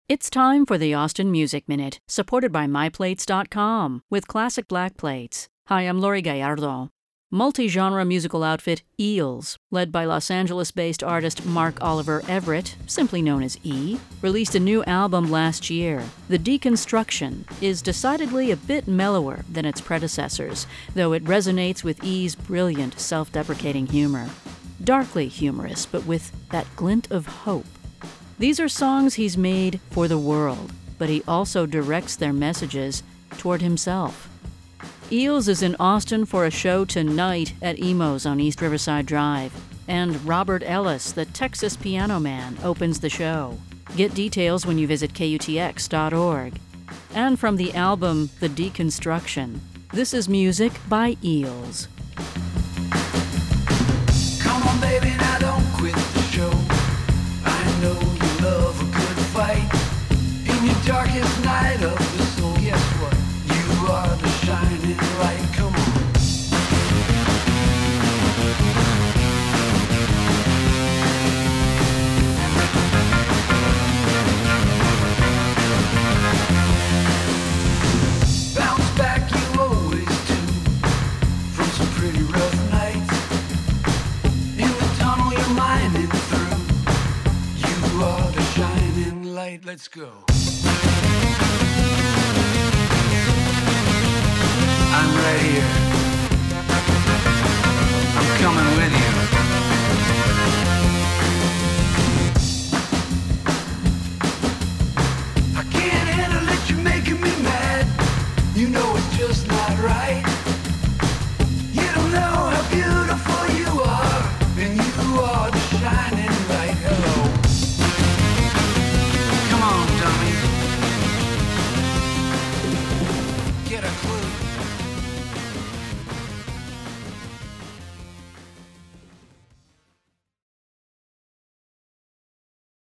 It's time for the Austin Music Minute, supported by MyPlates.com with classic black plates. Hi, I'm Lori Gallardo. Multi-genre musical outfit Eels, led by Los Angeles-based artist Mark Oliver Everett, simply known as E, released a new album last year. The Deconstruction is decidedly a bit mellower than its predecessors, though it resonates with E's brilliant, self-deprecating humor. Darkly humorous, but with that glint of hope. These are songs he's made for the world, but he also directs their messages toward himself. Eels is in Austin for a show tonight at Emo's on East Riverside Drive, and Robert Ellis, the Texas Piano Man, opens the show. Get details when you visit KUTX.org. And from the album The Deconstruction, this is music by Eels. Come on, baby, now don't quit the show. I know you love a good fight. In your darkest night of the soul, guess what? You are the shining light. Come on. Bounce back, you always do, from some pretty rough nights. In the tunnel you're mining through, you are the shining light. Let's go. I'm right here. I'm coming with you. I can't handle it, you're making me mad. You know it's just not right.